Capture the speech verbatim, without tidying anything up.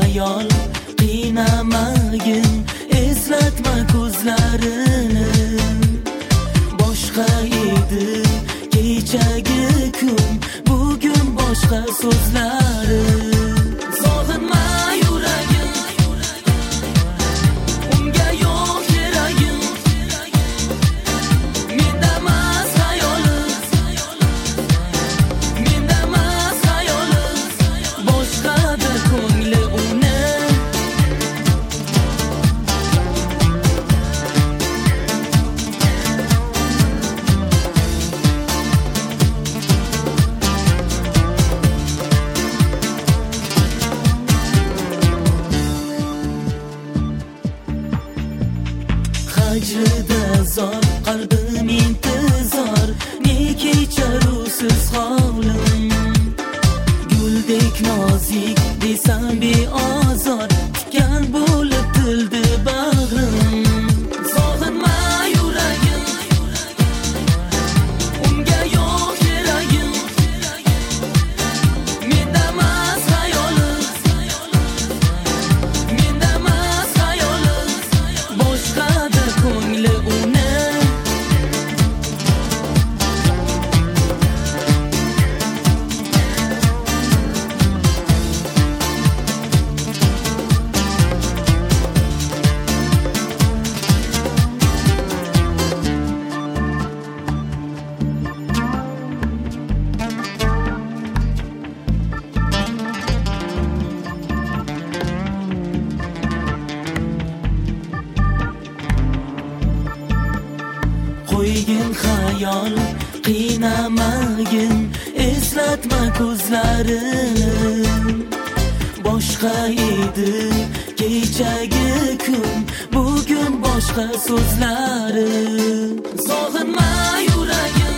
xayol qiynamagin, eslatma ko'zlarini. Boshqa edi kechagi kun, bugun boshqa so'zlari. Sog'inma yuragim, unga yo'q keragim. Menda emas xayoli, menda emas xayoli, boshqadir ko'ngli uni. Hajrida zor, qalbim intizor, ne kecharusiz holim. Guldek nozik desam beozor, tikan bo'lib tildi bag'rim. Sog'inma yuragim, unga yo'q keragim. Menda emas xayoli, menda emas xayoli, boshqadir ko'ngli uni. Qo'ygin xayol qiynamagin, eslatma ko'zlarini. Boshqa edi kechagi kun, bugun boshqa so'zlari. Sog'inma yuragim,